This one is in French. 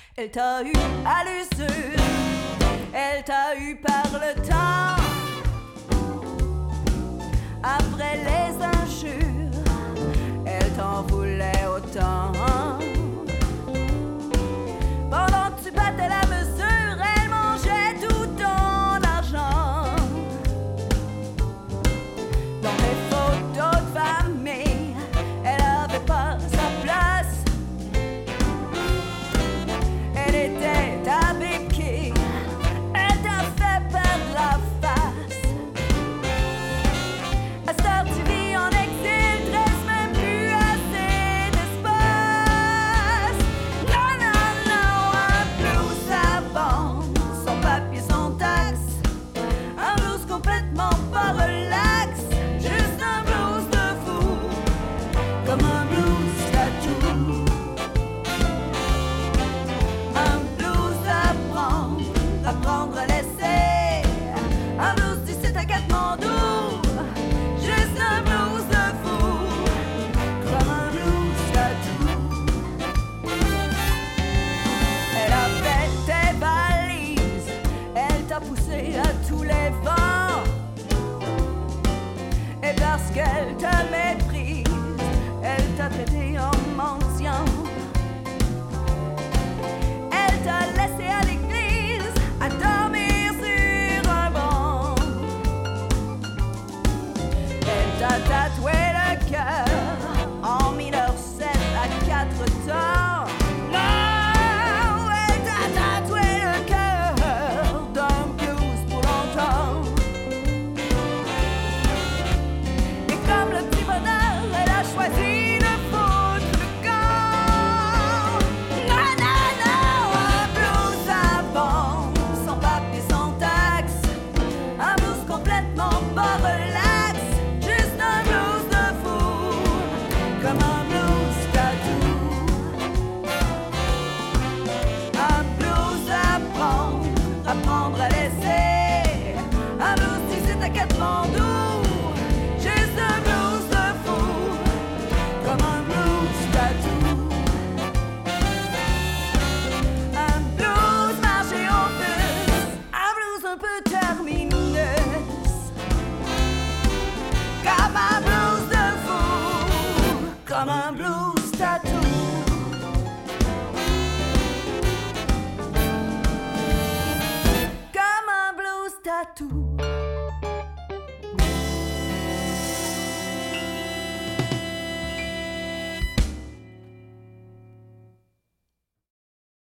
Elle t'a eu à l'usure, elle t'a eu par le temps. Après les injures, elle t'en voulait autant. Pendant que tu battais la mesure, elle mangeait tout ton argent. Dans les photos de famille, elle avait pas sa place. Elle était